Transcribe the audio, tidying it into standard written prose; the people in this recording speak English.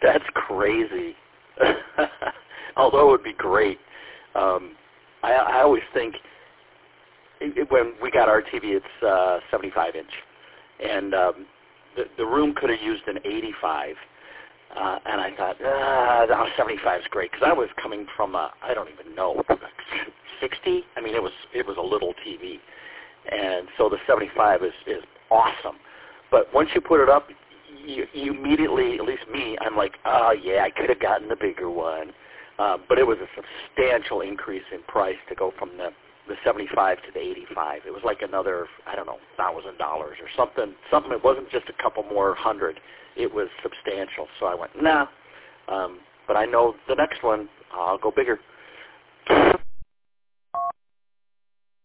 That's crazy. Although it would be great. I always think when we got our TV, it's 75 inch, and the room could have used an 85. And I thought, 75 is great, because I was coming from I don't even know, 60. I mean, it was a little TV, and so the 75 is awesome. But once you put it up, you immediately, at least me, I'm like, oh yeah, I could have gotten the bigger one. But it was a substantial increase in price to go from the 75 to the 85. It was like another, I don't know, $1,000 or something. It wasn't just a couple more hundred. It was substantial. So I went, nah. But I know the next one, I'll go bigger.